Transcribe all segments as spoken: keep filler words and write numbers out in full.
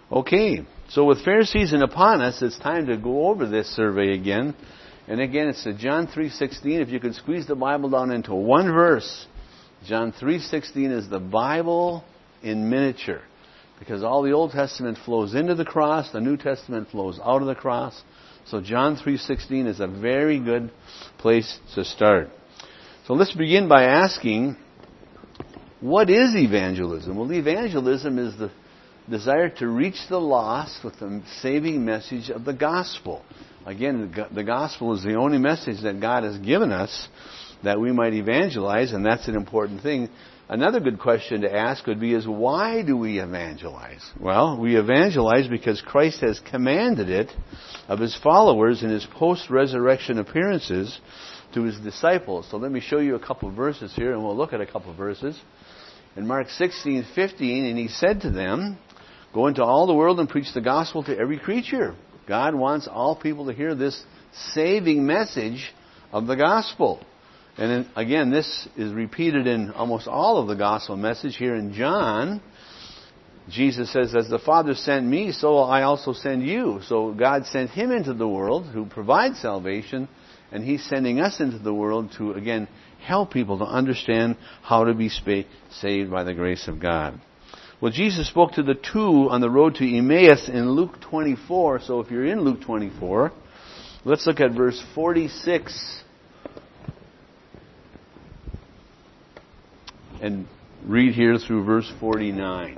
Okay, so with fair season upon us, it's time to go over this survey again. And again, it's John three sixteen. If you could squeeze the Bible down into one verse, John three sixteen is the Bible in miniature. Because all the Old Testament flows into the cross, the New Testament flows out of the cross. So John three sixteen is a very good place to start. So let's begin by asking, what is evangelism? Well, evangelism is the desire to reach the lost with the saving message of the gospel. Again, the gospel is the only message that God has given us that we might evangelize, and that's an important thing. Another good question to ask would be is, why do we evangelize? Well, we evangelize because Christ has commanded it of His followers in His post-resurrection appearances to His disciples. So let me show you a couple of verses here, and we'll look at a couple of verses. In Mark sixteen fifteen, and He said to them, "Go into all the world and preach the gospel to every creature." God wants all people to hear this saving message of the gospel. And then, again, this is repeated in almost all of the gospel message. Here in John, Jesus says, "As the Father sent me, so I also send you." So God sent Him into the world who provides salvation, and He's sending us into the world to, again, help people to understand how to be saved by the grace of God. Well, Jesus spoke to the two on the road to Emmaus in Luke twenty-four. So if you're in Luke twenty-four, let's look at verse forty-six and read here through verse forty-nine.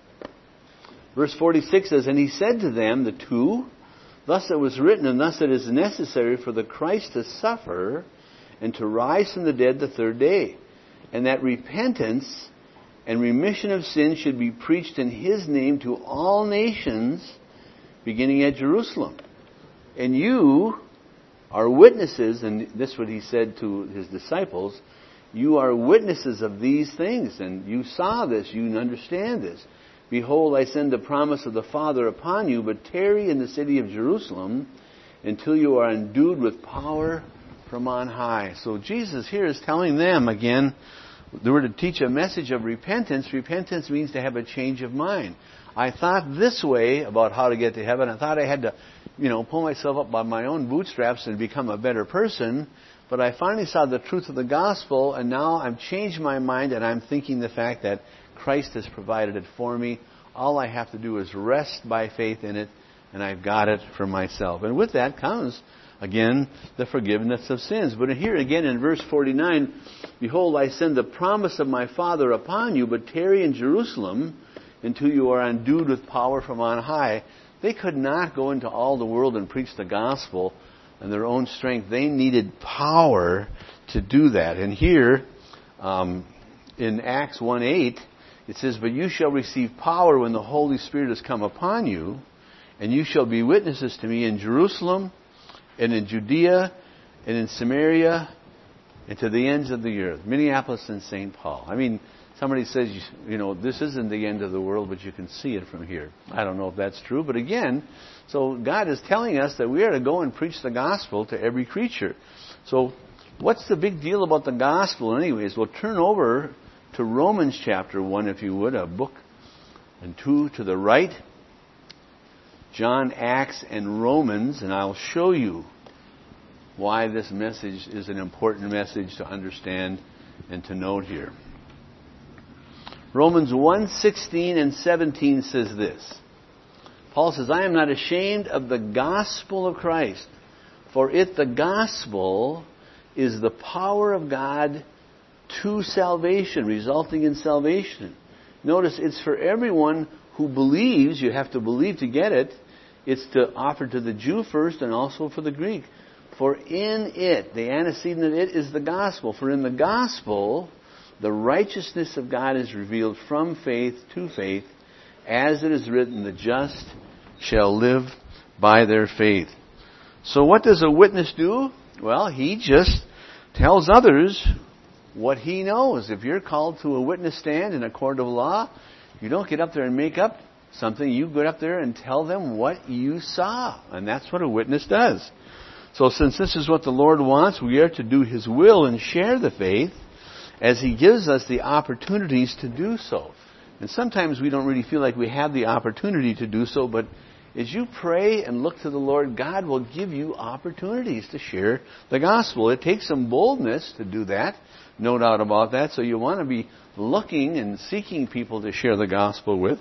Verse forty-six says, "And He said to them, the two, thus it was written, and thus it is necessary for the Christ to suffer and to rise from the dead the third day, and that repentance and remission of sins should be preached in His name to all nations, beginning at Jerusalem. And you are witnesses," and this is what He said to His disciples, "you are witnesses of these things, and you saw this, you understand this. Behold, I send the promise of the Father upon you, but tarry in the city of Jerusalem until you are endued with power from on high." So Jesus here is telling them again, they were to teach a message of repentance. Repentance means to have a change of mind. I thought this way about how to get to heaven. I thought I had to, you know, pull myself up by my own bootstraps and become a better person. But I finally saw the truth of the gospel, and now I've changed my mind, and I'm thinking the fact that Christ has provided it for me. All I have to do is rest by faith in it, and I've got it for myself. And with that comes, again, the forgiveness of sins. But here again in verse forty-nine, "Behold, I send the promise of my Father upon you, but tarry in Jerusalem until you are endued with power from on high." They could not go into all the world and preach the gospel in their own strength. They needed power to do that. And here, um, in Acts one eight, it says, "But you shall receive power when the Holy Spirit has come upon you, and you shall be witnesses to me in Jerusalem, and in Judea, and in Samaria, and to the ends of the earth." Minneapolis and Saint Paul. I mean, somebody says, you know, this isn't the end of the world, but you can see it from here. I don't know if that's true, but again, so God is telling us that we are to go and preach the gospel to every creature. So what's the big deal about the gospel anyways? Well, turn over to Romans chapter one, if you would, a book and two to the right. John, Acts, and Romans, and I'll show you why this message is an important message to understand and to note here. Romans one sixteen and seventeen says this. Paul says, "I am not ashamed of the gospel of Christ, for it, the gospel, is the power of God to salvation," resulting in salvation. Notice, it's for everyone who believes. You have to believe to get it. It's to offer to the Jew first and also for the Greek. "For in it," the antecedent of it is the gospel. "For in the gospel, the righteousness of God is revealed from faith to faith, as it is written, the just shall live by their faith." So what does a witness do? Well, he just tells others what he knows. If you're called to a witness stand in a court of law, you don't get up there and make up something. You get up there and tell them what you saw. And that's what a witness does. So since this is what the Lord wants, we are to do His will and share the faith as He gives us the opportunities to do so. And sometimes we don't really feel like we have the opportunity to do so, but as you pray and look to the Lord, God will give you opportunities to share the gospel. It takes some boldness to do that, no doubt about that. So you want to be looking and seeking people to share the gospel with.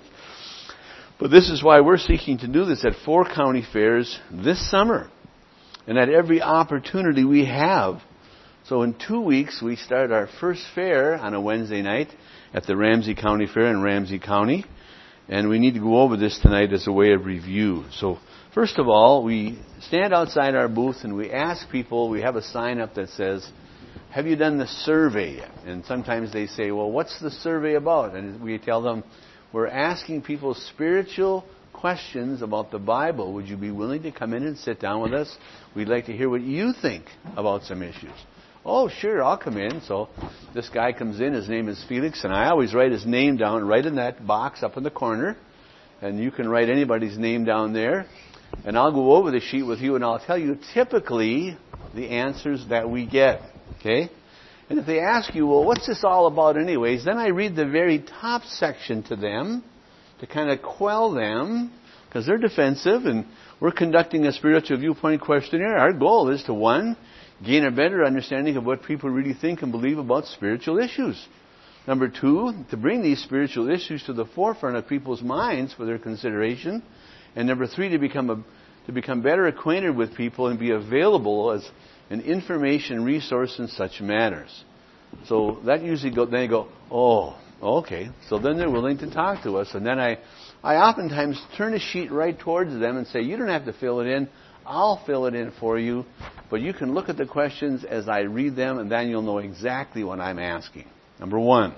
But this is why we're seeking to do this at four county fairs this summer, and at every opportunity we have. So in two weeks, we start our first fair on a Wednesday night at the Ramsey County Fair in Ramsey County. And we need to go over this tonight as a way of review. So first of all, we stand outside our booth and we ask people, we have a sign up that says, have you done the survey yet? And sometimes they say, well, what's the survey about? And we tell them, we're asking people spiritual questions about the Bible. Would you be willing to come in and sit down with us? We'd like to hear what you think about some issues. Oh, sure, I'll come in. So this guy comes in. His name is Felix, and I always write his name down right in that box up in the corner. And you can write anybody's name down there. And I'll go over the sheet with you, and I'll tell you typically the answers that we get. Okay? And if they ask you, well, what's this all about anyways? Then I read the very top section to them to kind of quell them, because they're defensive, and we're conducting a spiritual viewpoint questionnaire. Our goal is to, one, gain a better understanding of what people really think and believe about spiritual issues. Number two, to bring these spiritual issues to the forefront of people's minds for their consideration. And number three, to become a, to become better acquainted with people and be available as an information resource in such matters. So that usually go, then they go, oh, okay. So then they're willing to talk to us. And then I, I oftentimes turn a sheet right towards them and say, you don't have to fill it in. I'll fill it in for you. But you can look at the questions as I read them, and then you'll know exactly what I'm asking. Number one,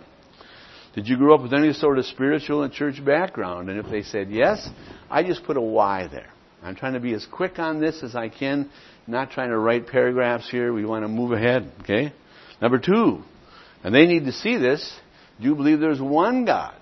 did you grow up with any sort of spiritual and church background? And if they said yes, I just put a Y there. I'm trying to be as quick on this as I can, not trying to write paragraphs here. We want to move ahead, okay? Number two, and they need to see this, do you believe there's one God,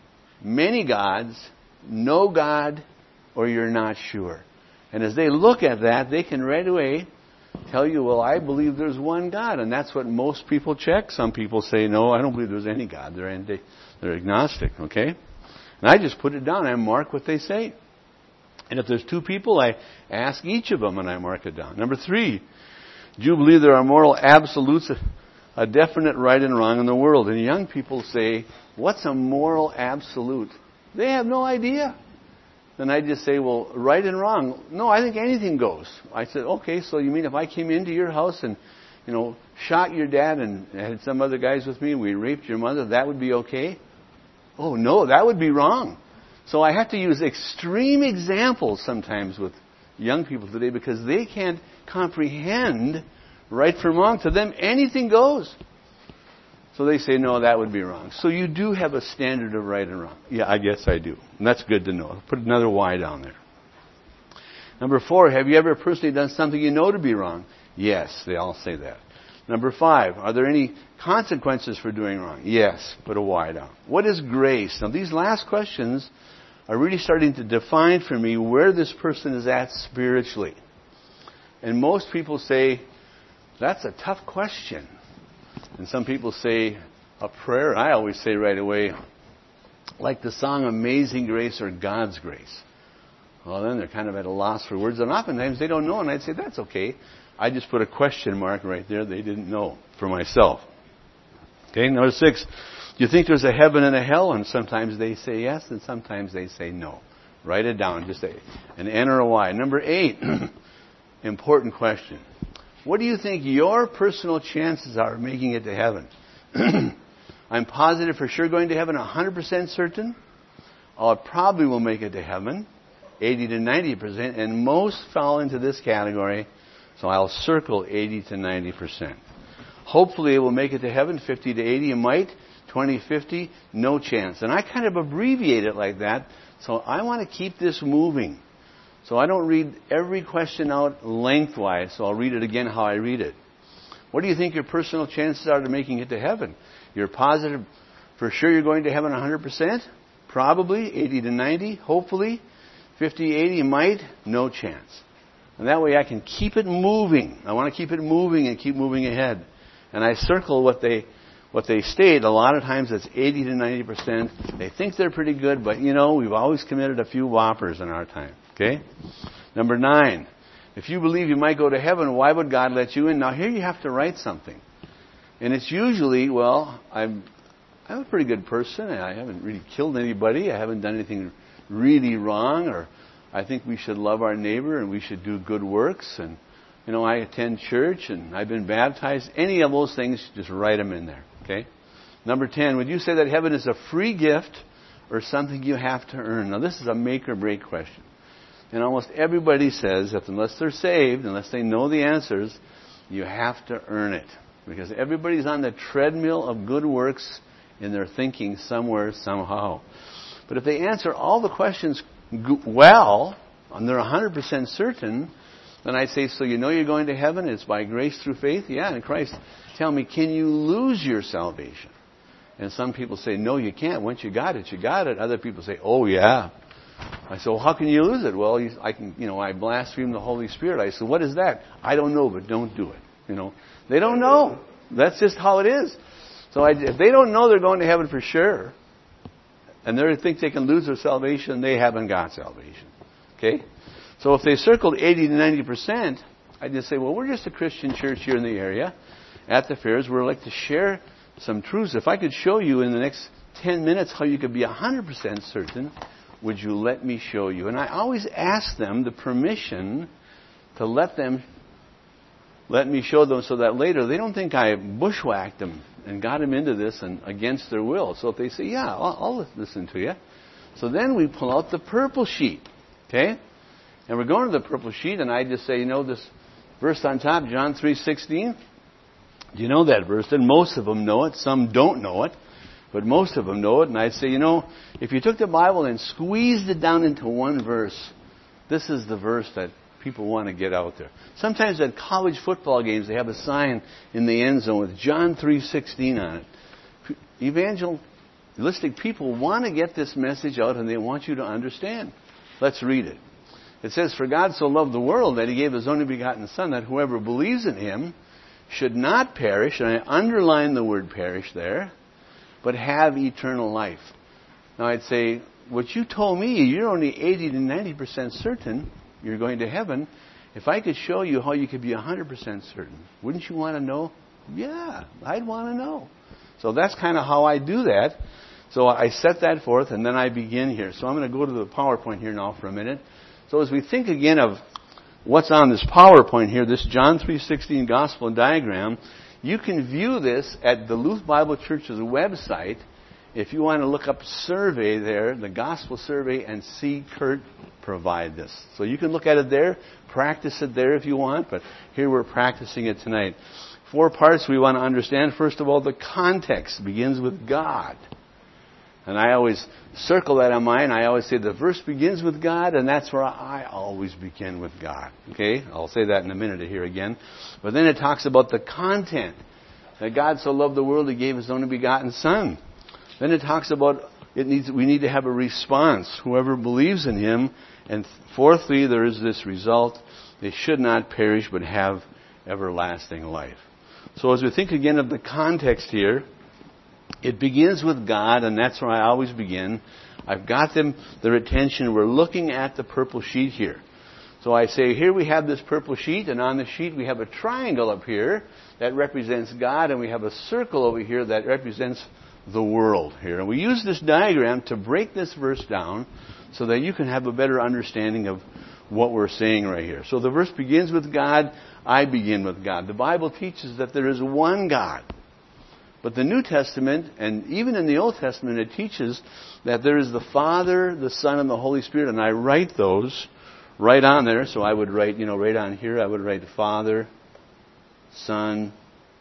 many gods, no God, or you're not sure? And as they look at that, they can right away tell you, well, I believe there's one God. And that's what most people check. Some people say, no, I don't believe there's any God. They're, anti- they're agnostic, okay? And I just put it down. I mark what they say. And if there's two people, I ask each of them and I mark it down. Number three, do you believe there are moral absolutes, a definite right and wrong in the world? And young people say, what's a moral absolute? They have no idea. Then I just say, well, right and wrong. No, I think anything goes. I said, okay, so you mean if I came into your house and, you know, shot your dad and had some other guys with me and we raped your mother, that would be okay? Oh, no, that would be wrong. So I have to use extreme examples sometimes with young people today because they can't comprehend right from wrong. To them, anything goes. So they say, no, that would be wrong. So you do have a standard of right and wrong. Yeah, I guess I do. And that's good to know. Put another Y down there. Number four, have you ever personally done something you know to be wrong? Yes, they all say that. Number five, are there any consequences for doing wrong? Yes, put a Y down. What is grace? Now, these last questions are really starting to define for me where this person is at spiritually. And most people say, that's a tough question. And some people say a prayer. I always say right away, like the song Amazing Grace or God's Grace. Well, then they're kind of at a loss for words. And oftentimes they don't know. And I'd say, that's okay. I just put a question mark right there. They didn't know for myself. Okay, number six. Do you think there's a heaven and a hell? And sometimes they say yes, and sometimes they say no. Write it down. Just say an N or a Y. Number eight. Important question. What do you think your personal chances are of making it to heaven? I'm positive for sure going to heaven, one hundred percent certain. I probably will make it to heaven, eighty to ninety percent. And most fall into this category, so I'll circle eighty to ninety percent. Hopefully it will make it to heaven, fifty to eighty. It might, twenty, fifty, no chance. And I kind of abbreviate it like that, so I want to keep this moving. So I don't read every question out lengthwise, so I'll read it again how I read it. What do you think your personal chances are to making it to heaven? You're positive for sure you're going to heaven one hundred percent? Probably, eighty to ninety, hopefully, fifty, eighty, might, no chance. And that way I can keep it moving. I want to keep it moving and keep moving ahead. And I circle what they what they state, a lot of times it's eighty to ninety percent. They think they're pretty good, but you know, we've always committed a few whoppers in our time. Okay? Number nine. If you believe you might go to heaven, why would God let you in? Now here you have to write something. And it's usually, well, I'm, I'm a pretty good person, and I haven't really killed anybody. I haven't done anything really wrong, or I think we should love our neighbor and we should do good works, and you know, I attend church and I've been baptized. Any of those things, just write them in there. Okay? Number ten, would you say that heaven is a free gift or something you have to earn? Now this is a make or break question. And almost everybody says that unless they're saved, unless they know the answers, you have to earn it. Because everybody's on the treadmill of good works in their thinking somewhere, somehow. But if they answer all the questions well, and they're one hundred percent certain, then I'd say, so you know you're going to heaven, it's by grace through faith? Yeah, in Christ. Tell me, can you lose your salvation? And some people say, no, you can't. Once you got it, you got it. Other people say, oh, yeah. I said, well, how can you lose it? Well, you, I can, you know, I blaspheme the Holy Spirit. I said, what is that? I don't know, but don't do it. You know, they don't know. That's just how it is. So I, if they don't know they're going to heaven for sure, and they think they can lose their salvation, they haven't got salvation. Okay? So if they circled eighty to ninety percent, I just say, well, we're just a Christian church here in the area at the fairs. We'd like to share some truths. If I could show you in the next ten minutes how you could be one hundred percent certain, would you let me show you? And I always ask them the permission to let them, let me show them so that later they don't think I bushwhacked them and got them into this and against their will. So if they say, yeah, I'll, I'll listen to you. So then we pull out the purple sheet. Okay? And we're going to the purple sheet, and I just say, you know, this verse on top, John three sixteen. Do you know that verse? And most of them know it. Some don't know it. But most of them know it. And I'd say, you know, if you took the Bible and squeezed it down into one verse, this is the verse that people want to get out there. Sometimes at college football games, they have a sign in the end zone with John three sixteen on it. Evangelistic people want to get this message out, and they want you to understand. Let's read it. It says, for God so loved the world that He gave His only begotten Son, that whoever believes in Him should not perish, and I underline the word perish there, but have eternal life. Now I'd say, what you told me, you're only eighty to ninety percent certain you're going to heaven. If I could show you how you could be one hundred percent certain, wouldn't you want to know? Yeah, I'd want to know. So that's kind of how I do that. So I set that forth, and then I begin here. So I'm going to go to the PowerPoint here now for a minute. So as we think again of what's on this PowerPoint here, this John three sixteen gospel diagram, you can view this at the Duluth Bible Church's website if you want to look up survey there, the gospel survey, and see Kurt provide this. So you can look at it there, practice it there if you want, but here we're practicing it tonight. Four parts we want to understand. First of all, the context begins with God. And I always circle that on mine. I always say the verse begins with God, and that's where I always begin with God. Okay? I'll say that in a minute here again. But then it talks about the content. That God so loved the world, He gave His only begotten Son. Then it talks about it needs we need to have a response. Whoever believes in Him. And fourthly, there is this result. They should not perish, but have everlasting life. So as we think again of the context here, it begins with God, and that's where I always begin. I've got them, their attention. We're looking at the purple sheet here. So I say, here we have this purple sheet, and on the sheet we have a triangle up here that represents God, and we have a circle over here that represents the world here. And we use this diagram to break this verse down so that you can have a better understanding of what we're saying right here. So the verse begins with God. I begin with God. The Bible teaches that there is one God. But the New Testament, and even in the Old Testament, it teaches that there is the Father, the Son, and the Holy Spirit. And I write those right on there. So I would write, you know, right on here, I would write Father, Son,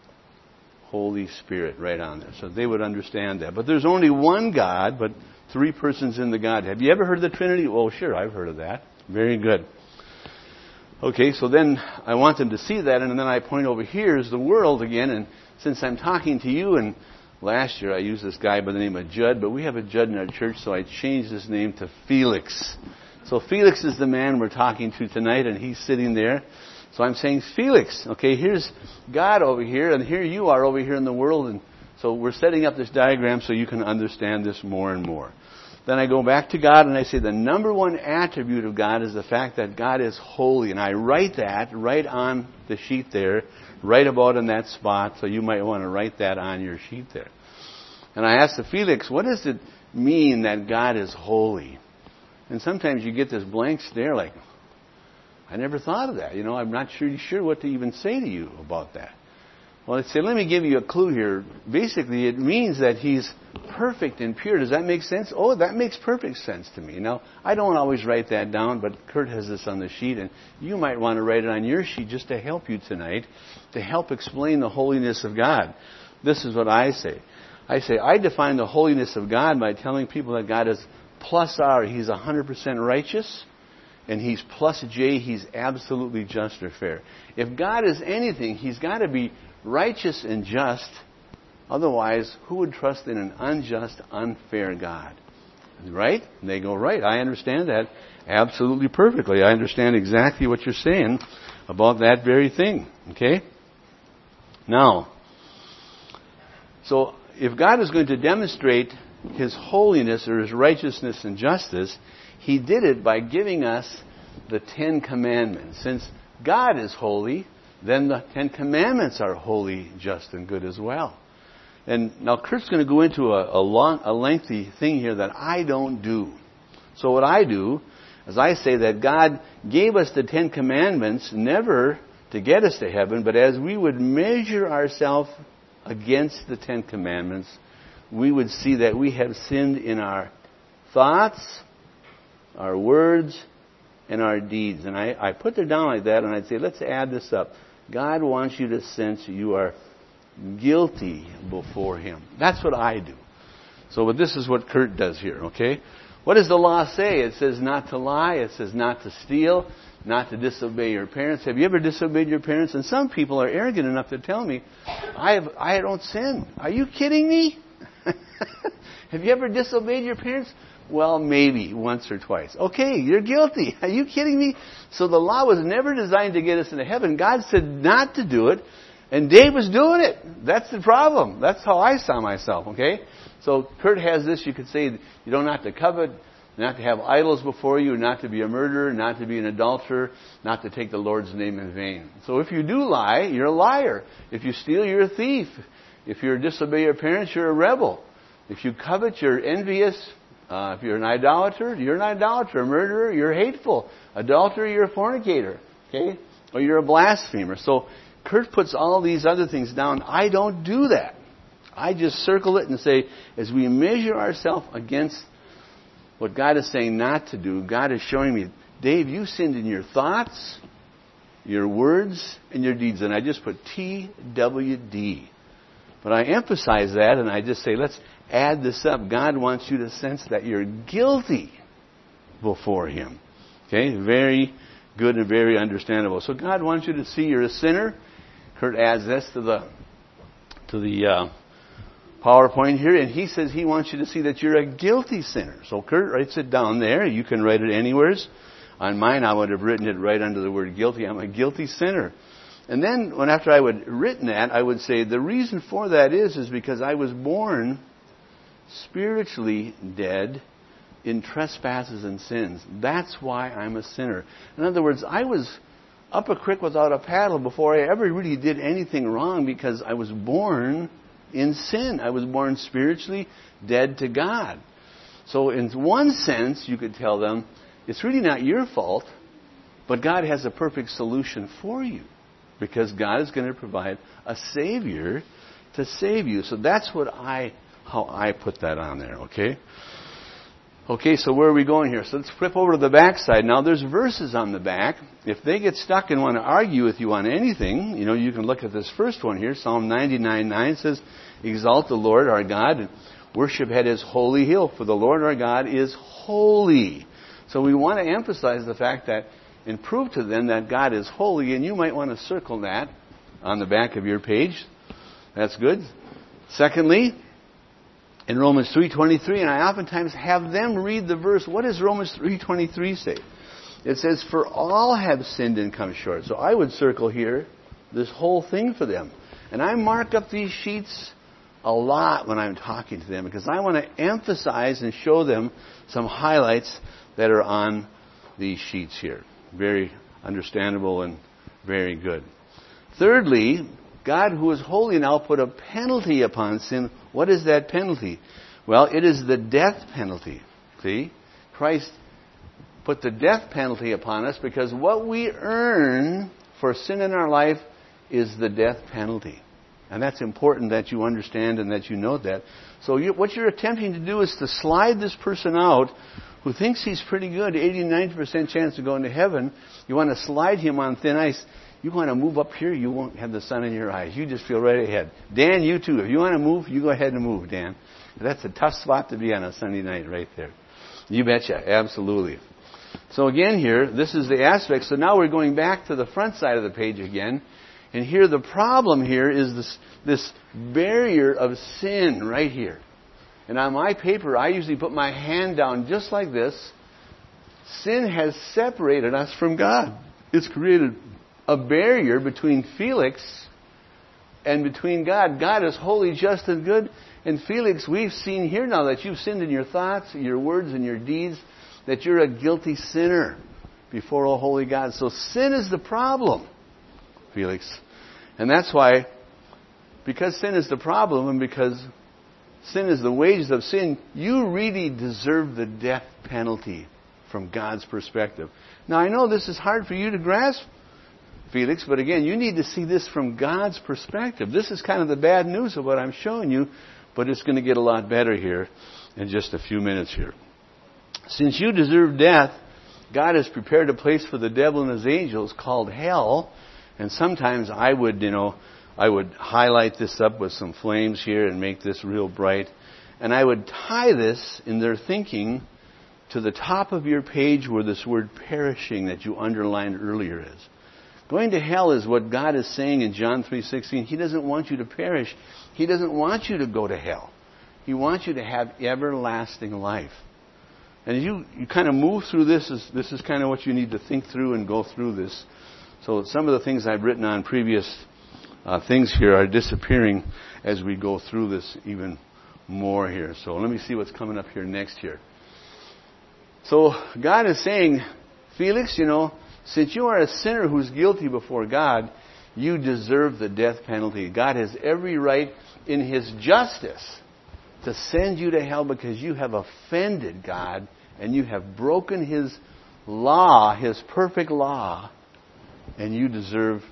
Holy Spirit right on there. So they would understand that. But there's only one God, but three persons in the Godhead. Have you ever heard of the Trinity? Well, sure, I've heard of that. Very good. Okay, so then I want them to see that, and then I point over here is the world again, and since I'm talking to you, and last year I used this guy by the name of Judd, but we have a Judd in our church, so I changed his name to Felix. So Felix is the man we're talking to tonight, and he's sitting there. So I'm saying, Felix, okay, here's God over here, and here you are over here in the world, and So we're setting up this diagram so you can understand this more and more. Then I go back to God and I say the number one attribute of God is the fact that God is holy. And I write that right on the sheet there, right about in that spot. So you might want to write that on your sheet there. And I asked the Felix, what does it mean that God is holy? And sometimes you get this blank stare like, I never thought of that. You know, I'm not sure, sure what to even say to you about that. Well, I'd say, let me give you a clue here. Basically, it means that He's perfect and pure. Does that make sense? Oh, that makes perfect sense to me. Now, I don't always write that down, but Kurt has this on the sheet, and you might want to write it on your sheet just to help you tonight, to help explain the holiness of God. This is what I say. I say, I define the holiness of God by telling people that God is plus R. He's one hundred percent righteous. And He's plus J. He's absolutely just or fair. If God is anything, He's got to be righteous and just. Otherwise, who would trust in an unjust, unfair God? Right? And they go, right. I understand that absolutely perfectly. I understand exactly what you're saying about that very thing. Okay? Now, so if God is going to demonstrate His holiness or His righteousness and justice, He did it by giving us the Ten Commandments. Since God is holy, then the Ten Commandments are holy, just, and good as well. And now Kurt's going to go into a, a long, a lengthy thing here that I don't do. So what I do is I say that God gave us the Ten Commandments never to get us to heaven, but as we would measure ourselves against the Ten Commandments, we would see that we have sinned in our thoughts, our words, and our deeds. And I, I put it down like that, and I'd say, let's add this up. God wants you to sense you are guilty before Him. That's what I do. So but this is what Kurt does here, okay? What does the law say? It says not to lie. It says not to steal, not to disobey your parents. Have you ever disobeyed your parents? And some people are arrogant enough to tell me, I have, I don't sin. Are you kidding me? Have you ever disobeyed your parents? Well, maybe once or twice. Okay, you're guilty. Are you kidding me? So the law was never designed to get us into heaven. God said not to do it, and Dave was doing it. That's the problem. That's how I saw myself, okay? So Kurt has this. You could say you don't have to covet, not to have idols before you, not to be a murderer, not to be an adulterer, not to take the Lord's name in vain. So if you do lie, you're a liar. If you steal, you're a thief. If you disobey your parents, you're a rebel. If you covet, you're envious. Uh, if you're an idolater, you're an idolater. A murderer, you're hateful. Adulterer, you're a fornicator. Okay? Or you're a blasphemer. So Kurt puts all these other things down. I don't do that. I just circle it and say, as we measure ourselves against what God is saying not to do, God is showing me, Dave, you sinned in your thoughts, your words, and your deeds. And I just put T W D. But I emphasize that, and I just say, let's add this up. God wants you to sense that you're guilty before Him. Okay? Very good and very understandable. So God wants you to see you're a sinner. Kurt adds this to the to the uh, PowerPoint here, and he says he wants you to see that you're a guilty sinner. So Kurt writes it down there. You can write it anywhere. On mine, I would have written it right under the word guilty. I'm a guilty sinner. And then, when after I would written that, I would say the reason for that is is because I was born spiritually dead in trespasses and sins. That's why I'm a sinner. In other words, I was up a creek without a paddle before I ever really did anything wrong because I was born in sin. I was born spiritually dead to God. So in one sense, you could tell them, it's really not your fault, but God has a perfect solution for you. Because God is going to provide a Savior to save you. So that's what I, how I put that on there, okay? Okay, so where are we going here? So let's flip over to the back side. Now there's verses on the back. If they get stuck and want to argue with you on anything, you know, you can look at this first one here. Psalm ninety-nine nine says, exalt the Lord our God and worship at His holy hill, for the Lord our God is holy. So we want to emphasize the fact that and prove to them that God is holy, and you might want to circle that on the back of your page. That's good. Secondly, in Romans three twenty-three, and I oftentimes have them read the verse. What does Romans three twenty-three say? It says, for all have sinned and come short. So I would circle here this whole thing for them. And I mark up these sheets a lot when I'm talking to them because I want to emphasize and show them some highlights that are on these sheets here. Very understandable and very good. Thirdly, God, who is holy now, put a penalty upon sin. What is that penalty? Well, it is the death penalty. See? Christ put the death penalty upon us because what we earn for sin in our life is the death penalty. And that's important that you understand and that you know that. So you, what you're attempting to do is to slide this person out who thinks he's pretty good, eighty, ninety percent chance of going to heaven. You want to slide him on thin ice. You want to move up here, you won't have the sun in your eyes. You just feel right ahead. Dan, you too. If you want to move, you go ahead and move, Dan. That's a tough spot to be on a Sunday night right there. You betcha. Absolutely. So again here, this is the aspect. So now we're going back to the front side of the page again. And here the problem here is this, this barrier of sin right here. And on my paper, I usually put my hand down just like this. Sin has separated us from God. It's created a barrier between Felix and between God. God is holy, just, and good. And Felix, we've seen here now that you've sinned in your thoughts, your words, and your deeds, that you're a guilty sinner before a holy God. So sin is the problem, Felix. And that's why, because sin is the problem and because sin is the wages of sin, you really deserve the death penalty from God's perspective. Now, I know this is hard for you to grasp, Felix, but again, you need to see this from God's perspective. This is kind of the bad news of what I'm showing you, but it's going to get a lot better here in just a few minutes here. Since you deserve death, God has prepared a place for the devil and his angels called hell. And sometimes I would, you know, I would highlight this up with some flames here and make this real bright. And I would tie this in their thinking to the top of your page where this word perishing that you underlined earlier is. Going to hell is what God is saying in John three sixteen. He doesn't want you to perish. He doesn't want you to go to hell. He wants you to have everlasting life. And as you, you kind of move through this, is, this is kind of what you need to think through and go through this. So some of the things I've written on previous uh, things here are disappearing as we go through this even more here. So let me see what's coming up here next here. So God is saying, Felix, you know, since you are a sinner who's guilty before God, you deserve the death penalty. God has every right in His justice to send you to hell because you have offended God and you have broken His law, His perfect law, and you deserve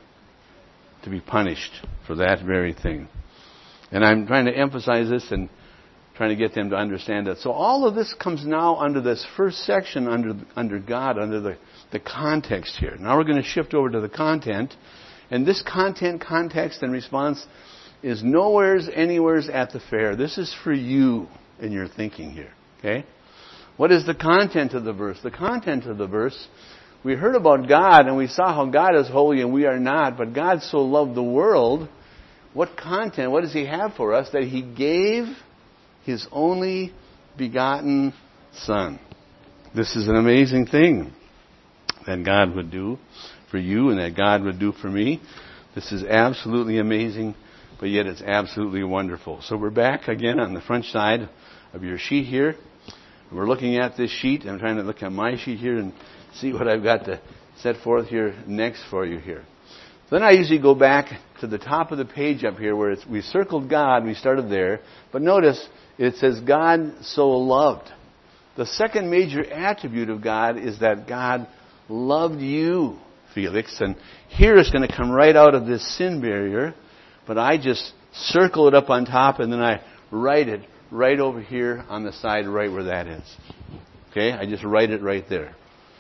to be punished for that very thing. And I'm trying to emphasize this and trying to get them to understand that. So all of this comes now under this first section, under under God, under the, the context here. Now we're going to shift over to the content. And this content, context, and response is nowheres, anywheres at the fair. This is for you in your thinking here. Okay? What is the content of the verse? The content of the verse, we heard about God and we saw how God is holy and we are not, but God so loved the world. What content, what does He have for us? That He gave His only begotten Son. This is an amazing thing that God would do for you and that God would do for me. This is absolutely amazing, but yet it's absolutely wonderful. So we're back again on the front side of your sheet here. We're looking at this sheet. I'm trying to look at my sheet here and see what I've got to set forth here next for you here. Then I usually go back to the top of the page up here where it's, we circled God. We started there. But notice it says God so loved. The second major attribute of God is that God loved you, Felix. And here it's going to come right out of this sin barrier. But I just circle it up on top and then I write it right over here on the side right where that is. Okay? I just write it right there.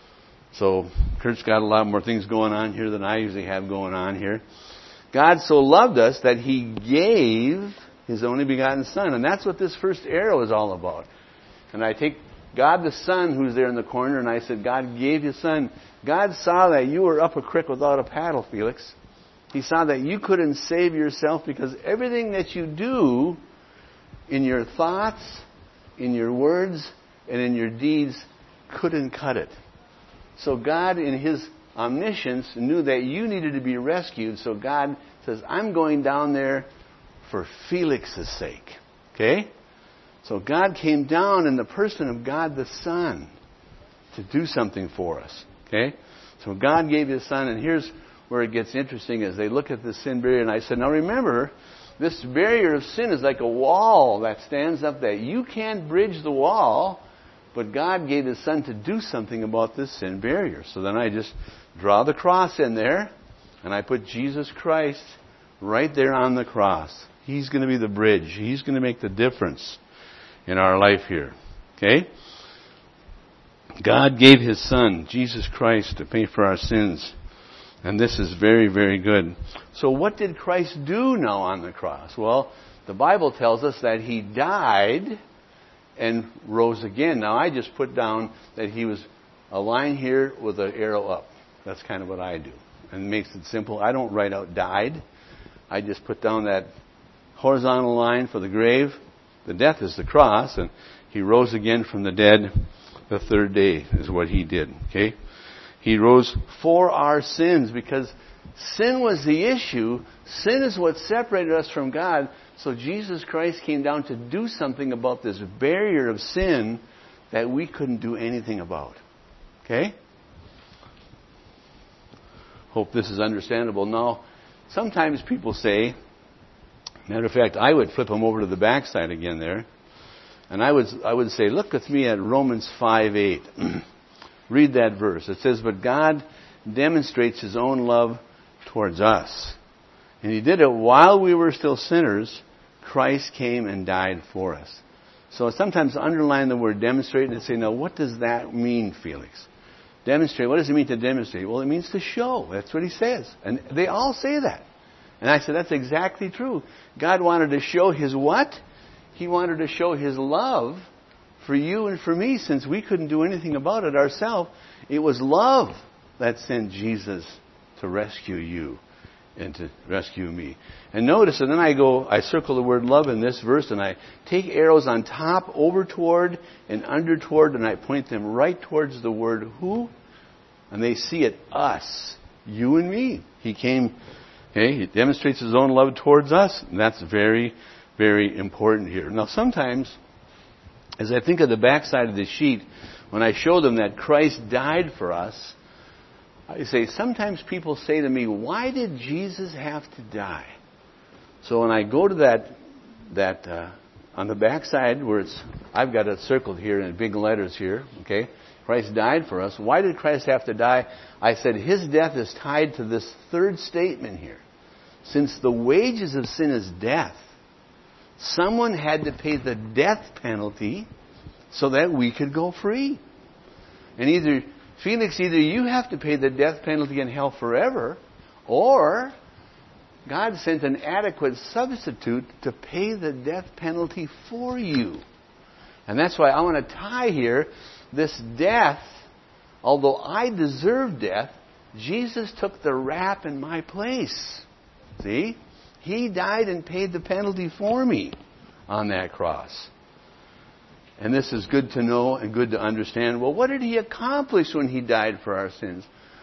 So Kurt's got a lot more things going on here than I usually have going on here. God so loved us that He gave His only begotten Son. And that's what this first arrow is all about. And I take God the Son who's there in the corner and I said, God gave His Son. God saw that you were up a creek without a paddle, Felix. He saw that you couldn't save yourself because everything that you do in your thoughts, in your words, and in your deeds couldn't cut it. So God, in His omniscience, knew that you needed to be rescued. So God says, I'm going down there for Felix's sake. Okay? So God came down in the person of God the Son to do something for us. Okay? So God gave His Son, and here's where it gets interesting as they look at the sin barrier. And I said, now remember, this barrier of sin is like a wall that stands up that you can't bridge the wall, but God gave His Son to do something about this sin barrier. So then I just draw the cross in there, and I put Jesus Christ right there on the cross. He's going to be the bridge. He's going to make the difference in our life here. Okay? God gave His Son, Jesus Christ, to pay for our sins. And this is very, very good. So what did Christ do now on the cross? Well, the Bible tells us that He died and rose again. Now, I just put down that He was a line here with an arrow up. That's kind of what I do. And it makes it simple. I don't write out died. I just put down that horizontal line for the grave. The death is the cross, and He rose again from the dead the third day is what He did. Okay? He rose for our sins because sin was the issue. Sin is what separated us from God. So Jesus Christ came down to do something about this barrier of sin that we couldn't do anything about. Okay? Hope this is understandable. Now, sometimes people say, matter of fact, I would flip them over to the backside again there, and I would I would say, look with me at Romans five eight. Read that verse. It says, but God demonstrates His own love towards us. And He did it while we were still sinners. Christ came and died for us. So sometimes underline the word demonstrate and say, now what does that mean, Felix? Demonstrate. What does it mean to demonstrate? Well, it means to show. That's what he says. And they all say that. And I said, that's exactly true. God wanted to show His what? He wanted to show His love for you and for me, since we couldn't do anything about it ourselves. It was love that sent Jesus to rescue you and to rescue me. And notice, and then I go, I circle the word love in this verse, and I take arrows on top, over toward, and under toward, and I point them right towards the word who? And they see it, us, you and me. He came, okay, He demonstrates His own love towards us, and that's very, very important here. Now sometimes, as I think of the backside of the sheet, when I show them that Christ died for us, I say, sometimes people say to me, why did Jesus have to die? So when I go to that, that uh, on the backside where it's, I've got it circled here in big letters here, okay? Christ died for us. Why did Christ have to die? I said His death is tied to this third statement here. Since the wages of sin is death, someone had to pay the death penalty so that we could go free. And either, Felix, either you have to pay the death penalty in hell forever, or God sent an adequate substitute to pay the death penalty for you. And that's why I want to tie here this death. Although I deserve death, Jesus took the rap in my place. See? He died and paid the penalty for me on that cross. And this is good to know and good to understand. Well, what did He accomplish when He died for our sins?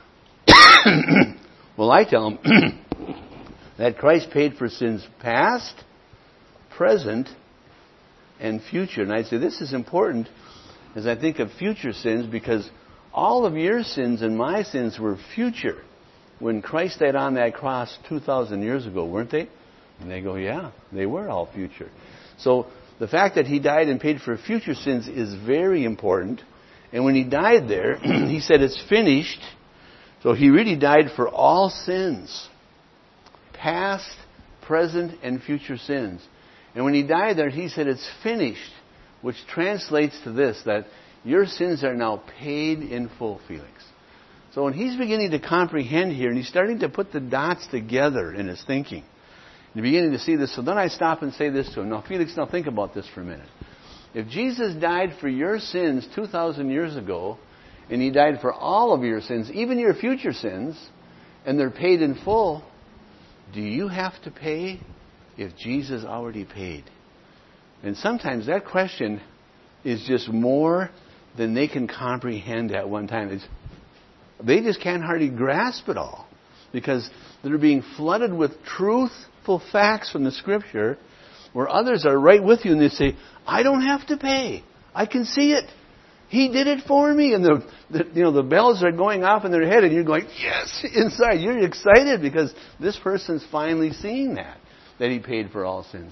Well, I tell them that Christ paid for sins past, present, and future. And I say this is important as I think of future sins, because all of your sins and my sins were future when Christ died on that cross two thousand years ago, weren't they? And they go, yeah, they were all future. So the fact that He died and paid for future sins is very important. And when He died there, He said it's finished. So He really died for all sins. Past, present, and future sins. And when He died there, He said it's finished. Which translates to this, that your sins are now paid in full, Felix. So when he's beginning to comprehend here, and he's starting to put the dots together in his thinking, and beginning to see this, so then I stop and say this to him. Now, Felix, now think about this for a minute. If Jesus died for your sins two thousand years ago, and He died for all of your sins, even your future sins, and they're paid in full, do you have to pay if Jesus already paid? And sometimes that question is just more than they can comprehend at one time. It's, they just can't hardly grasp it all. because they're being flooded with truthful facts from the Scripture, where others are right with you and they say, I don't have to pay. I can see it. He did it for me. And the, the you know the bells are going off in their head and you're going, yes, inside. You're excited because this person's finally seeing that, that He paid for all sins.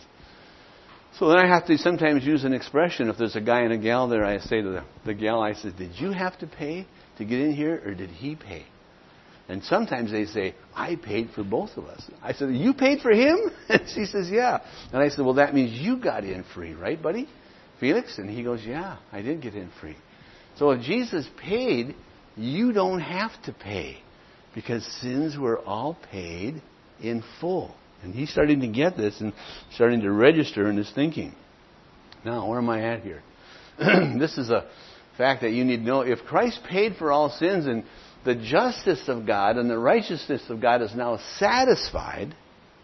So then I have to sometimes use an expression. If there's a guy and a gal there, I say to the, the gal, I say, did you have to pay to get in here or did he pay? And sometimes they say, I paid for both of us. I said, you paid for him? And she says, yeah. And I said, well, that means you got in free, right, buddy? Felix? And he goes, yeah, I did get in free. So if Jesus paid, you don't have to pay because sins were all paid in full. And he's starting to get this and starting to register in his thinking. Now, where am I at here? This is a fact that you need to know. If Christ paid for all sins and the justice of God and the righteousness of God is now satisfied,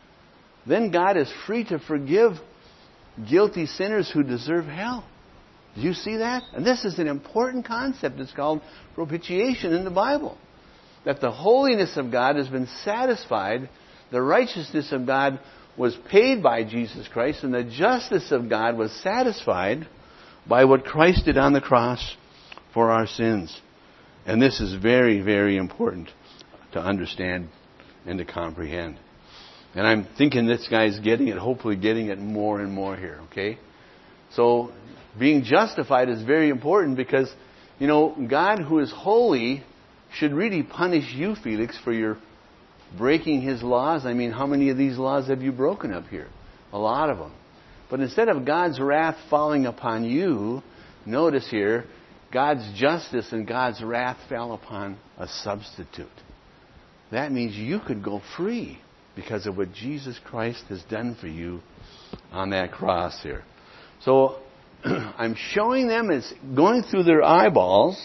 then God is free to forgive guilty sinners who deserve hell. Do you see that? And this is an important concept. It's called propitiation in the Bible. That the holiness of God has been satisfied. The righteousness of God was paid by Jesus Christ, and the justice of God was satisfied by what Christ did on the cross for our sins. And this is very, very important to understand and to comprehend. And I'm thinking this guy's getting it, hopefully getting it more and more here, okay? So, being justified is very important because, you know, God who is holy should really punish you, Felix, for your breaking His laws. I mean, how many of these laws have you broken up here? A lot of them. But instead of God's wrath falling upon you, notice here, God's justice and God's wrath fell upon a substitute. That means you could go free because of what Jesus Christ has done for you on that cross here. So, I'm showing them it's going through their eyeballs,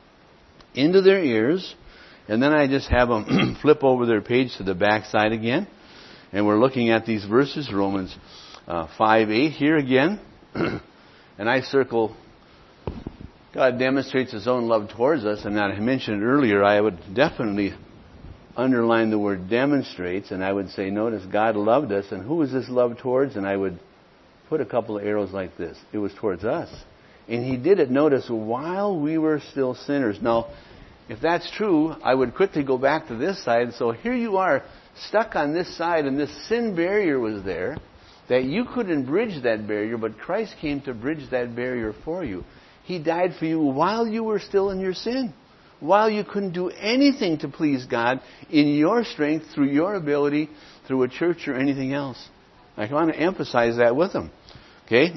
into their ears, and then I just have them flip over their page to the back side again. And we're looking at these verses, Romans uh, five eight here again. And I circle, God demonstrates His own love towards us. And I mentioned earlier, I would definitely underline the word demonstrates. And I would say, notice, God loved us. And who was this love towards? And I would put a couple of arrows like this. It was towards us. And He did it, notice, while we were still sinners. Now, if that's true, I would quickly go back to this side. So here you are, stuck on this side, and this sin barrier was there, that you couldn't bridge that barrier, but Christ came to bridge that barrier for you. He died for you while you were still in your sin, while you couldn't do anything to please God in your strength, through your ability, through a church or anything else. I want to emphasize that with them. Okay?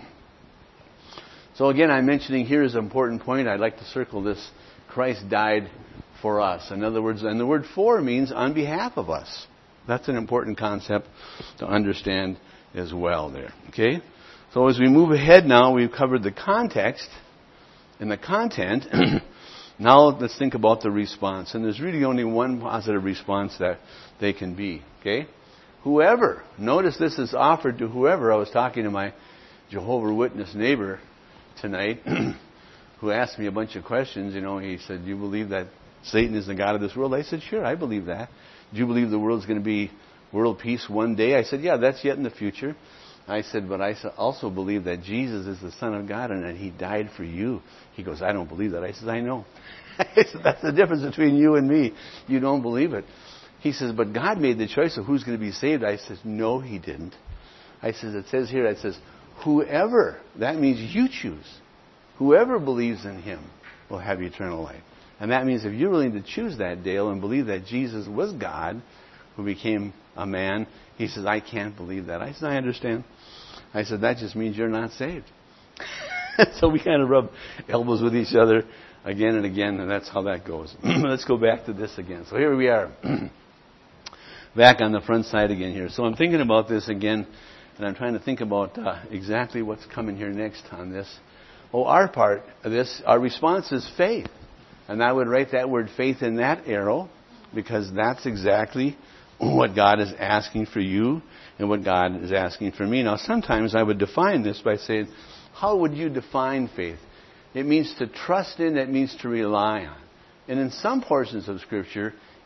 So again, I'm mentioning here is an important point. I'd like to circle this. Christ died for us. In other words, and the word for means on behalf of us. That's an important concept to understand as well there. Okay? So as we move ahead now, we've covered the context and the content. Now let's think about the response. And there's really only one positive response that they can be. Okay? Whoever, notice this is offered to whoever. I was talking to my Jehovah's Witness neighbor tonight who asked me a bunch of questions. You know, he said, do you believe that Satan is the God of this world? I said, sure, I believe that. Do you believe the world's going to be world peace one day? I said, yeah, that's yet in the future. I said, but I also believe that Jesus is the Son of God and that He died for you. He goes, I don't believe that. I said, I know. I said, that's the difference between you and me. You don't believe it. He says, but God made the choice of who's going to be saved. I said, no, He didn't. I said, it says here, it says, whoever, that means you choose. Whoever believes in Him will have eternal life. And that means if you're willing to choose that, Dale, and believe that Jesus was God who became a man, he says, I can't believe that. I said, I understand. I said, that just means you're not saved. So we kind of rub elbows with each other again and again, and that's how that goes. Let's go back to this again. So here we are. Back on the front side again here. So I'm thinking about this again, and I'm trying to think about uh, exactly what's coming here next on this. Oh, our part of this, our response is faith. And I would write that word faith in that arrow, because that's exactly what God is asking for you and what God is asking for me. Now, sometimes I would define this by saying, how would you define faith? It means to trust in, it means to rely on. And in some portions of Scripture,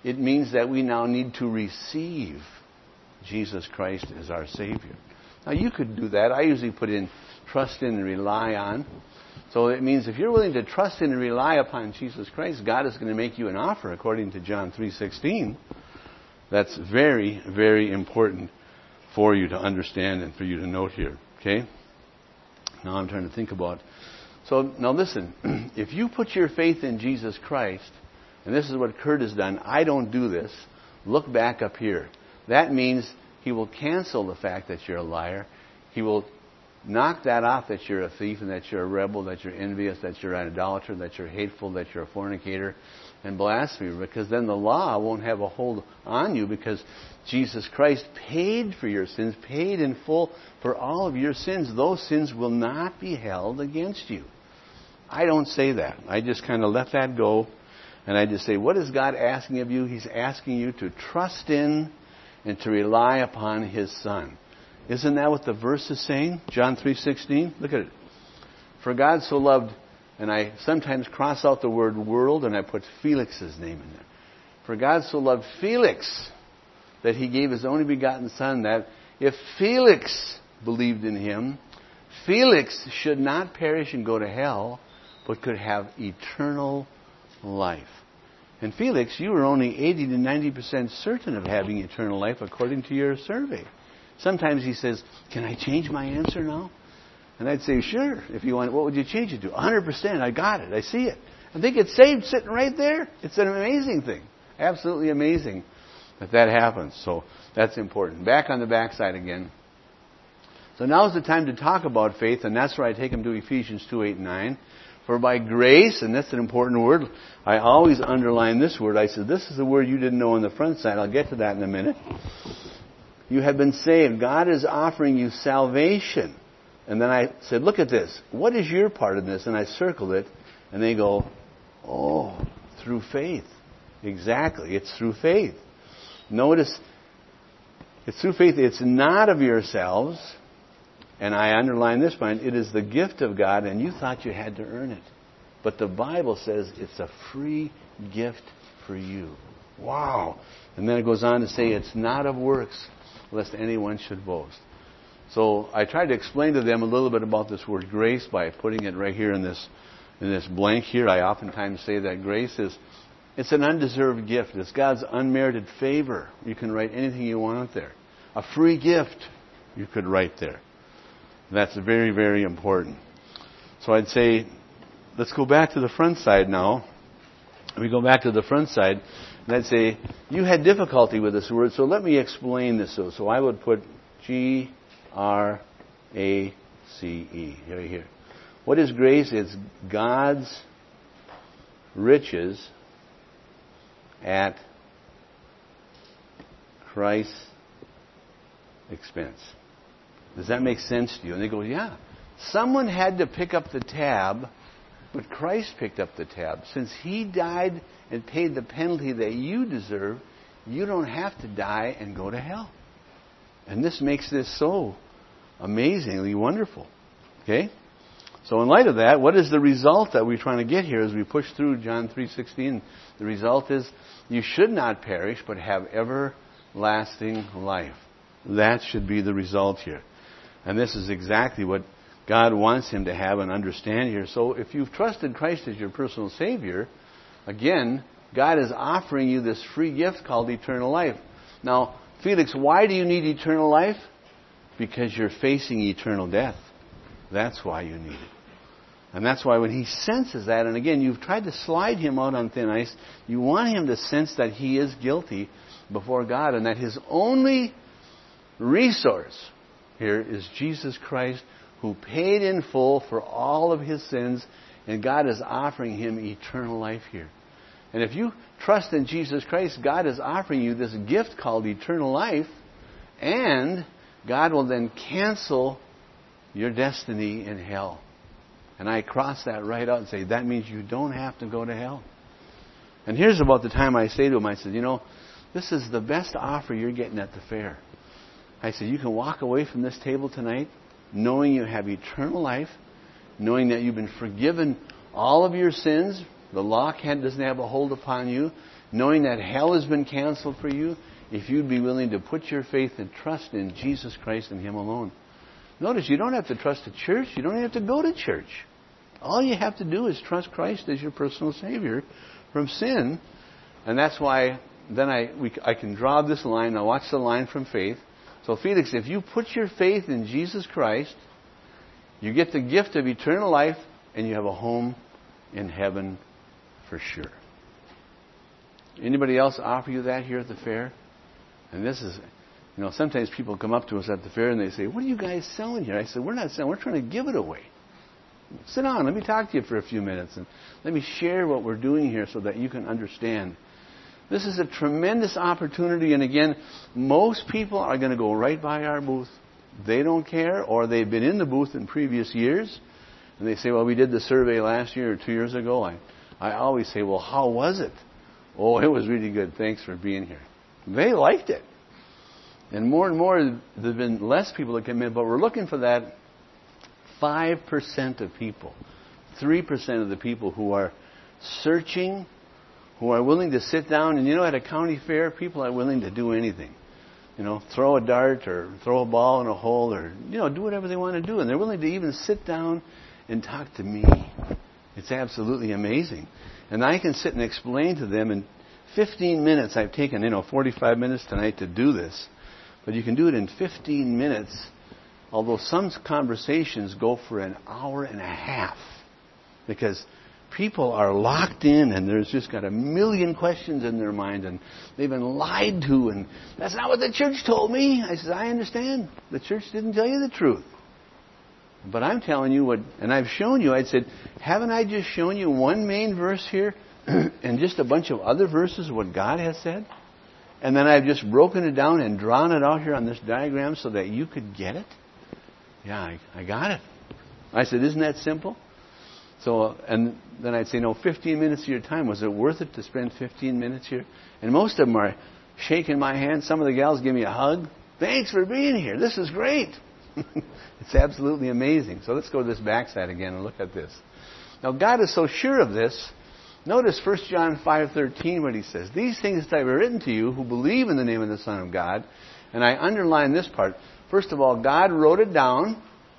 it means that we now need to receive Jesus Christ as our Savior. Now, you could do that. I usually put in trust in and rely on. So it means if you're willing to trust in and rely upon Jesus Christ, God is going to make you an offer according to John three sixteen. That's very, very important for you to understand and for you to note here. Okay? Now I'm trying to think about. So now listen, if you put your faith in Jesus Christ, and this is what Kurt has done, I don't do this, look back up here. That means He will cancel the fact that you're a liar. He will knock that off, that you're a thief and that you're a rebel, that you're envious, that you're an idolater, that you're hateful, that you're a fornicator and blasphemer, because then the law won't have a hold on you, because Jesus Christ paid for your sins, paid in full for all of your sins. Those sins will not be held against you. I don't say that. I just kind of let that go, and I just say, what is God asking of you? He's asking you to trust in and to rely upon His Son. Isn't that what the verse is saying? John three sixteen? Look at it. For God so loved, and I sometimes cross out the word world and I put Felix's name in there. For God so loved Felix that He gave His only begotten Son, that if Felix believed in Him, Felix should not perish and go to hell, but could have eternal life. And Felix, you were only eighty to ninety percent certain of having eternal life according to your survey. Sometimes he says, can I change my answer now? And I'd say, sure. If you want, what would you change it to? one hundred percent. I got it. I see it. I think it's saved sitting right there. It's an amazing thing. Absolutely amazing that that happens. So that's important. Back on the backside again. So now's the time to talk about faith, and that's where I take them to Ephesians two, eight, and nine. For by grace, and that's an important word, I always underline this word. I said, this is the word you didn't know on the front side. I'll get to that in a minute. You have been saved. God is offering you salvation. And then I said, look at this. What is your part in this? And I circled it. And they go, oh, through faith. Exactly. It's through faith. Notice, it's through faith. It's not of yourselves. And I underline this point. It is the gift of God, and you thought you had to earn it. But the Bible says it's a free gift for you. Wow. And then it goes on to say it's not of works, lest anyone should boast. So I tried to explain to them a little bit about this word grace by putting it right here in this in this blank here. I oftentimes say that grace is it's an undeserved gift. It's God's unmerited favor. You can write anything you want there. A free gift you could write there. That's very, very important. So I'd say, let's go back to the front side now. We go back to the front side, and I'd say, you had difficulty with this word, so let me explain this. So, so I would put G R A C E right here. What is grace? It's God's riches at Christ's expense. Does that make sense to you? And they go, yeah. Someone had to pick up the tab, but Christ picked up the tab. Since He died and paid the penalty that you deserve, you don't have to die and go to hell. And this makes this so amazingly wonderful. Okay? So in light of that, what is the result that we're trying to get here as we push through John three sixteen? The result is you should not perish, but have everlasting life. That should be the result here. And this is exactly what God wants him to have and understand here. So if you've trusted Christ as your personal Savior, again, God is offering you this free gift called eternal life. Now, Felix, why do you need eternal life? Because you're facing eternal death. That's why you need it. And that's why when he senses that, and again, you've tried to slide him out on thin ice, you want him to sense that he is guilty before God and that his only resource here is Jesus Christ, who paid in full for all of his sins, and God is offering him eternal life here. And if you trust in Jesus Christ, God is offering you this gift called eternal life, and God will then cancel your destiny in hell. And I cross that right out and say, that means you don't have to go to hell. And here's about the time I say to him, I said, you know, this is the best offer you're getting at the fair. I said, you can walk away from this table tonight knowing you have eternal life, knowing that you've been forgiven all of your sins, the law can't, doesn't have a hold upon you, knowing that hell has been canceled for you, if you'd be willing to put your faith and trust in Jesus Christ and Him alone. Notice, you don't have to trust a church. You don't have to go to church. All you have to do is trust Christ as your personal Savior from sin. And that's why then I we, I can draw this line. Now watch the line from faith. So Felix, if you put your faith in Jesus Christ, you get the gift of eternal life and you have a home in heaven for sure. Anybody else offer you that here at the fair? And this is, you know, sometimes people come up to us at the fair and they say, what are you guys selling here? I said, we're not selling, we're trying to give it away. Sit down, let me talk to you for a few minutes and let me share what we're doing here so that you can understand. This is a tremendous opportunity, and again, most people are going to go right by our booth. They don't care, or they've been in the booth in previous years, and they say, well, we did the survey last year or two years ago. I, I always say, well, how was it? Oh, it was really good. Thanks for being here. They liked it. And more and more, there have been less people that come in, but we're looking for that five percent of people, three percent of the people who are searching, who are willing to sit down. And you know, at a county fair, people are willing to do anything. You know, throw a dart or throw a ball in a hole or, you know, do whatever they want to do. And they're willing to even sit down and talk to me. It's absolutely amazing. And I can sit and explain to them in fifteen minutes. I've taken, you know, forty-five minutes tonight to do this. But you can do it in fifteen minutes, although some conversations go for an hour and a half. Because people are locked in and there's just got a million questions in their mind and they've been lied to and that's not what the church told me. I said, I understand. The church didn't tell you the truth. But I'm telling you what, and I've shown you, I said, haven't I just shown you one main verse here and just a bunch of other verses of what God has said? And then I've just broken it down and drawn it out here on this diagram so that you could get it? Yeah, I, I got it. I said, isn't that simple? So, and then I'd say, no, fifteen minutes of your time, was it worth it to spend fifteen minutes here? And most of them are shaking my hand. Some of the gals give me a hug. Thanks for being here. This is great. It's absolutely amazing. So let's go to this backside again and look at this. Now, God is so sure of this. Notice First John five thirteen, what he says. These things that I have written to you who believe in the name of the Son of God. And I underline this part. First of all, God wrote it down.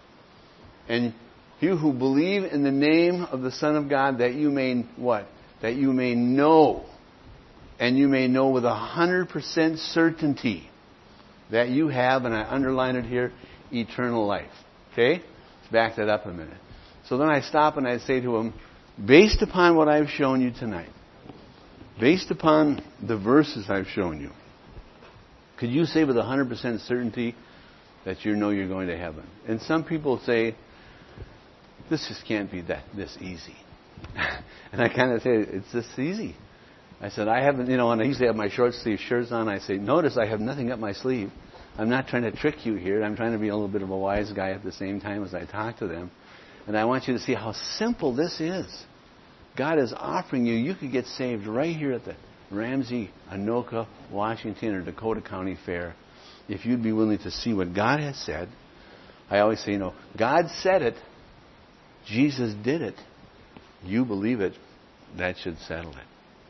And you who believe in the name of the Son of God, that you may, what? That you may know. And you may know with a hundred percent certainty that you have, and I underline it here, eternal life. Okay? Let's back that up a minute. So then I stop and I say to him, based upon what I've shown you tonight, based upon the verses I've shown you, could you say with a hundred percent certainty that you know you're going to heaven? And some people say, this just can't be that this easy. And I kind of say, it's this easy. I said, I haven't, you know, and I usually have my short sleeve shirts on. I say, notice I have nothing up my sleeve. I'm not trying to trick you here. I'm trying to be a little bit of a wise guy at the same time as I talk to them. And I want you to see how simple this is. God is offering you, you could get saved right here at the Ramsey, Anoka, Washington, or Dakota County Fair if you'd be willing to see what God has said. I always say, you know, God said it. Jesus did it. You believe it. That should settle it.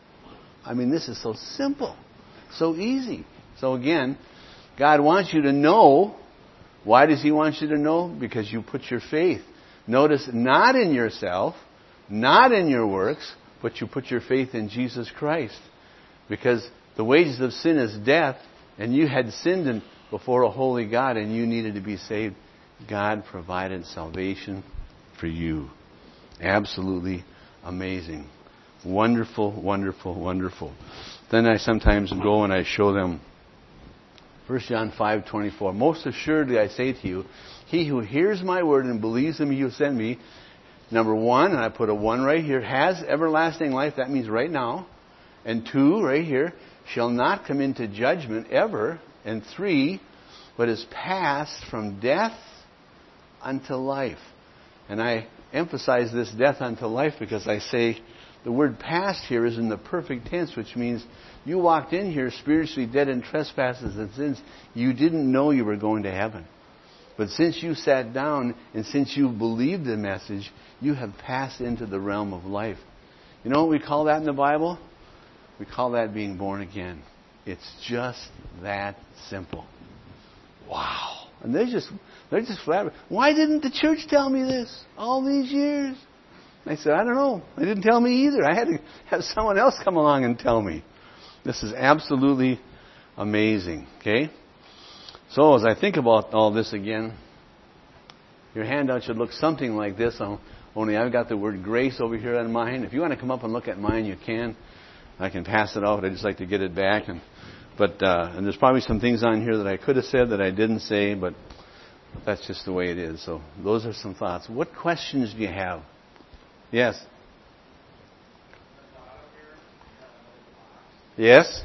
I mean, this is so simple. So easy. So again, God wants you to know. Why does He want you to know? Because you put your faith. Notice, not in yourself, not in your works, but you put your faith in Jesus Christ. Because the wages of sin is death, and you had sinned in, before a holy God, and you needed to be saved. God provided salvation for you. Absolutely amazing. Wonderful, wonderful, wonderful. Then I sometimes go and I show them First John five twenty-four. Most assuredly I say to you, he who hears my word and believes in me who sent me, number one, and I put a one right here, has everlasting life. That means right now. And two, right here, shall not come into judgment ever. And three, but is passed from death unto life. And I emphasize this death unto life because I say the word passed here is in the perfect tense, which means you walked in here spiritually dead in trespasses and sins. You didn't know you were going to heaven. But since you sat down and since you believed the message, you have passed into the realm of life. You know what we call that in the Bible? We call that being born again. It's just that simple. Wow. And they're just, they're just flat. Why didn't the church tell me this all these years? I said, I don't know. They didn't tell me either. I had to have someone else come along and tell me. This is absolutely amazing. Okay? So as I think about all this again, your handout should look something like this. Only I've got the word grace over here on mine. If you want to come up and look at mine, you can. I can pass it off. I'd just like to get it back. And but uh, and there's probably some things on here that I could have said that I didn't say, but that's just the way it is. So those are some thoughts. What questions do you have? Yes? Yes?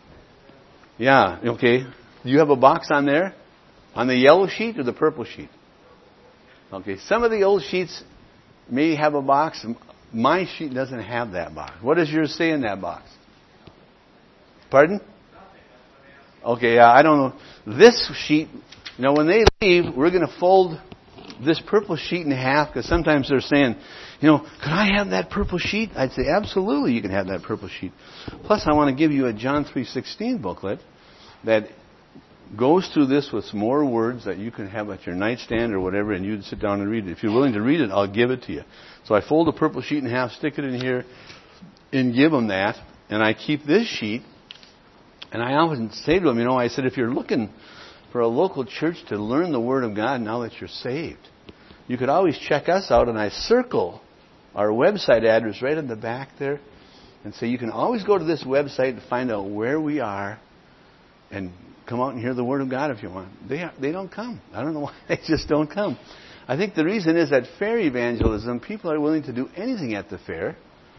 Yeah, okay. Do you have a box on there? On the yellow sheet or the purple sheet? Okay, some of the old sheets may have a box. My sheet doesn't have that box. What does yours say in that box? Pardon? Okay, uh, I don't know. This sheet, you know, when they leave, we're going to fold this purple sheet in half, because sometimes they're saying, you know, could I have that purple sheet? I'd say, absolutely, you can have that purple sheet. Plus, I want to give you a John three sixteen booklet that goes through this with some more words that you can have at your nightstand or whatever, and you'd sit down and read it. If you're willing to read it, I'll give it to you. So I fold the purple sheet in half, stick it in here, and give them that. And I keep this sheet, and I often say to them, you know, I said, if you're looking for a local church to learn the Word of God now that you're saved, you could always check us out, and I circle our website address right in the back there. And so you can always go to this website to find out where we are and come out and hear the Word of God if you want. They they don't come. I don't know why. They just don't come. I think the reason is that fair evangelism, people are willing to do anything at the fair,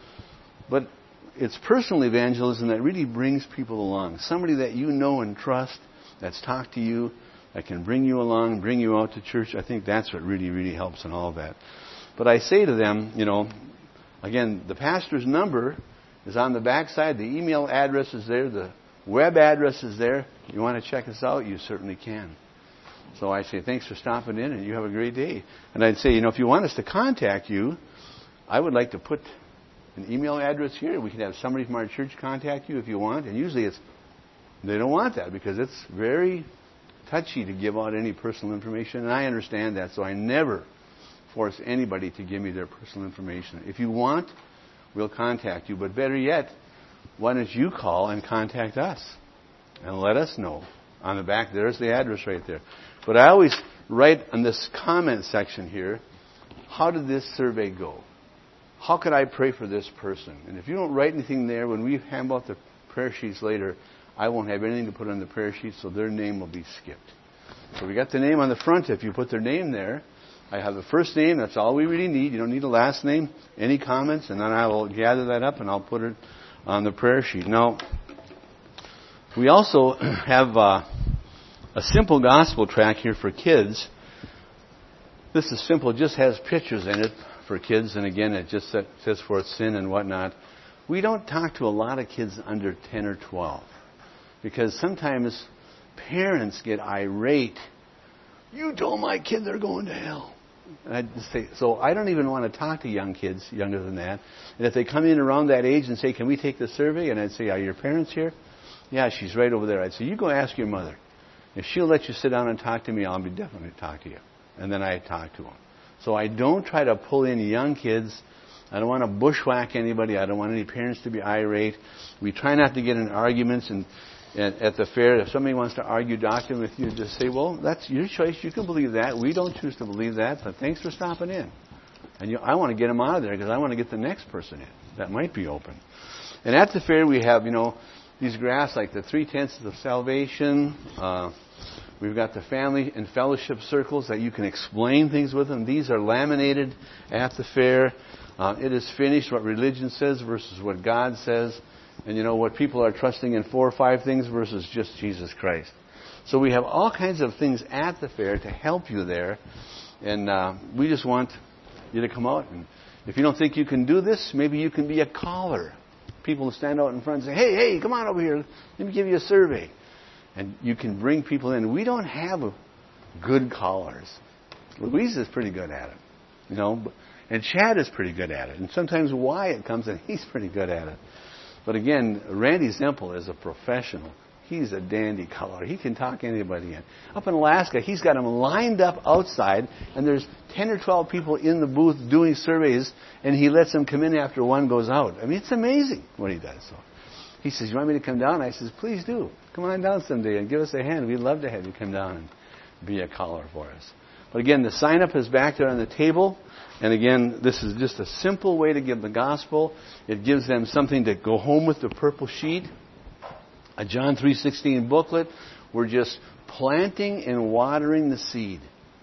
but it's personal evangelism that really brings people along. Somebody that you know and trust, that's talked to you, that can bring you along, bring you out to church. I think that's what really, really helps in all of that. But I say to them, you know, again, the pastor's number is on the back side. The email address is there. The web address is there. You want to check us out, you certainly can. So I say, thanks for stopping in, and you have a great day. And I'd say, you know, if you want us to contact you, I would like to put an email address here. We can have somebody from our church contact you if you want. And usually it's they don't want that because it's very touchy to give out any personal information. And I understand that, so I never force anybody to give me their personal information. If you want, we'll contact you. But better yet, why don't you call and contact us and let us know. On the back, there's the address right there. But I always write in this comment section here, how did this survey go? How could I pray for this person? And if you don't write anything there, when we hand out the prayer sheets later, I won't have anything to put on the prayer sheet, so their name will be skipped. So we got the name on the front. If you put their name there, I have the first name. That's all we really need. You don't need a last name. Any comments, and then I will gather that up and I'll put it on the prayer sheet. Now, we also have uh, a simple gospel tract here for kids. This is simple. It just has pictures in it for kids. And again, it just says forth sin and whatnot. We don't talk to a lot of kids under ten or twelve. Because sometimes parents get irate. You told my kid they're going to hell. And I'd say, so I don't even want to talk to young kids younger than that. And if they come in around that age and say, can we take the survey? And I'd say, are your parents here? Yeah, she's right over there. I'd say, you go ask your mother. If she'll let you sit down and talk to me, I'll be definitely talk to you. And then I talk to them. So I don't try to pull in young kids. I don't want to bushwhack anybody. I don't want any parents to be irate. We try not to get in arguments and at the fair. If somebody wants to argue doctrine with you, just say, well, that's your choice. You can believe that. We don't choose to believe that, but thanks for stopping in. And you, I want to get them out of there because I want to get the next person in. That might be open. And at the fair, we have, you know, these graphs like the three tenths of salvation. Uh, we've got the family and fellowship circles that you can explain things with them. These are laminated at the fair. Uh, it is finished, what religion says versus what God says. And, you know, what people are trusting in four or five things versus just Jesus Christ. So we have all kinds of things at the fair to help you there. And uh, we just want you to come out. And if you don't think you can do this, maybe you can be a caller. People stand out in front and say, hey, hey, come on over here. Let me give you a survey. And you can bring people in. We don't have good callers. Louise is pretty good at it. You know, And Chad is pretty good at it. And sometimes Wyatt comes and he's pretty good at it. But again, Randy Zempel is a professional. He's a dandy color. He can talk anybody in. Up in Alaska, he's got them lined up outside, and there's ten or twelve people in the booth doing surveys, and he lets them come in after one goes out. I mean, it's amazing what he does. So he says, you want me to come down? I says, please do. Come on down someday and give us a hand. We'd love to have you come down and be a caller for us. But again, the sign-up is back there on the table. And again, this is just a simple way to give the gospel. It gives them something to go home with, the purple sheet. A John three sixteen booklet. We're just planting and watering the seed.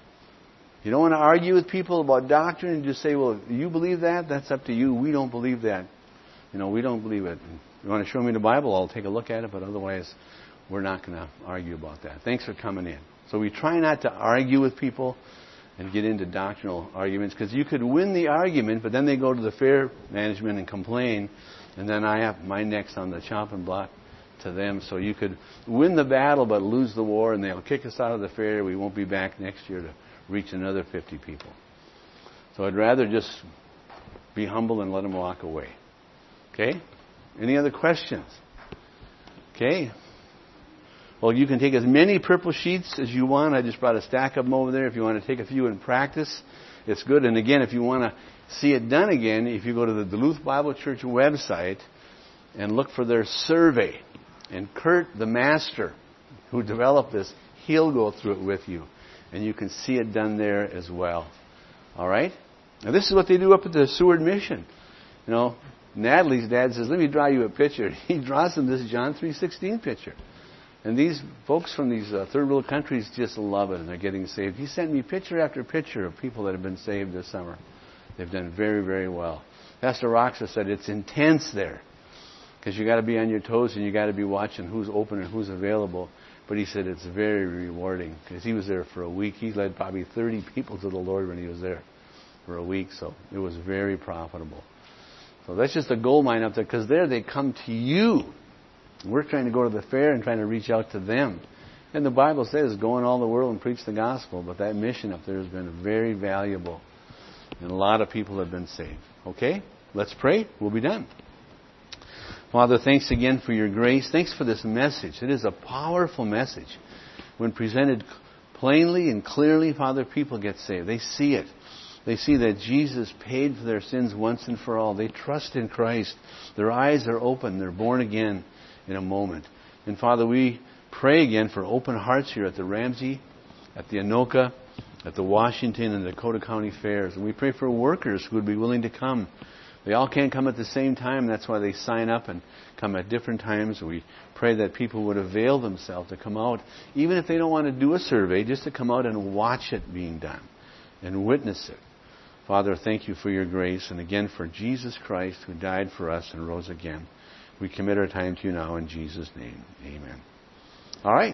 You don't want to argue with people about doctrine and just say, well, you believe that? That's up to you. We don't believe that. You know, we don't believe it. You want to show me the Bible? I'll take a look at it, but otherwise, we're not going to argue about that. Thanks for coming in. So we try not to argue with people and get into doctrinal arguments, because you could win the argument, but then they go to the fair management and complain, and then I have my neck's on the chopping block to them. So you could win the battle but lose the war, and they'll kick us out of the fair. We won't be back next year to reach another fifty people. So I'd rather just be humble and let them walk away. Okay? Any other questions? Okay. Well, you can take as many purple sheets as you want. I just brought a stack of them over there. If you want to take a few and practice, it's good. And again, if you want to see it done again, if you go to the Duluth Bible Church website and look for their survey, and Kurt, the master who developed this, he'll go through it with you. And you can see it done there as well. All right? Now, this is what they do up at the Seward Mission. You know, Natalie's dad says, let me draw you a picture. He draws them this John three sixteen picture. And these folks from these uh, third world countries just love it, and they're getting saved. He sent me picture after picture of people that have been saved this summer. They've done very, very well. Pastor Roxa said it's intense there, because you got to be on your toes and you got to be watching who's open and who's available. But he said it's very rewarding, because he was there for a week. He led probably thirty people to the Lord when he was there for a week. So it was very profitable. So that's just a gold mine up there, because there they come to you. We're trying to go to the fair and trying to reach out to them. And the Bible says, go in all the world and preach the gospel. But that mission up there has been very valuable. And a lot of people have been saved. Okay? Let's pray. We'll be done. Father, thanks again for your grace. Thanks for this message. It is a powerful message. When presented plainly and clearly, Father, people get saved. They see it. They see that Jesus paid for their sins once and for all. They trust in Christ. Their eyes are open. They're born again in a moment. And Father, we pray again for open hearts here at the Ramsey, at the Anoka, at the Washington and Dakota County fairs. And we pray for workers who would be willing to come. They all can't come at the same time. That's why they sign up and come at different times. We pray that people would avail themselves to come out, even if they don't want to do a survey, just to come out and watch it being done and witness it. Father, thank you for your grace, and again for Jesus Christ who died for us and rose again. We commit our time to you now in Jesus' name. Amen. All right.